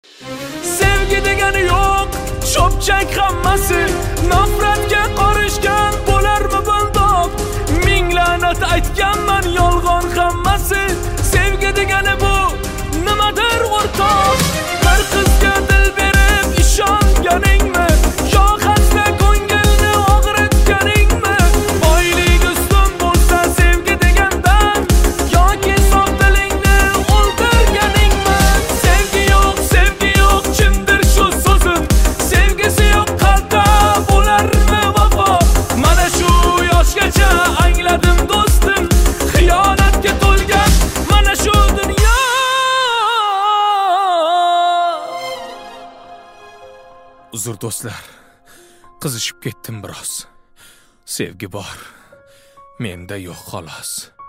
Sevgi degani yo'q, cho'pchak hammasi, nafratga qarishgan bo'larmi bundoq? Ming la'nat aytganman, yolg'on hammasi. Sevgi degani bu nimadir o'rtoq? Bir qizga dil berib ishonganingmi? Yo xasta ko'ngilni og'ritganingmi? Boylik ustun bo'lsa sevgi degandan, yoki sof dilingni o'ldirganingmi? Sevgi yo'q, kimdir shu so'zim. Sevgisi yo'q qalbda bo'larmi vafo? Mana shu yoshgacha angladim do'stim, xiyonatga to'lgan mana shu dunyo. Uzr do'stlar, qizishib ketdim biroz. Sevgi bor, menda yo'q xolos.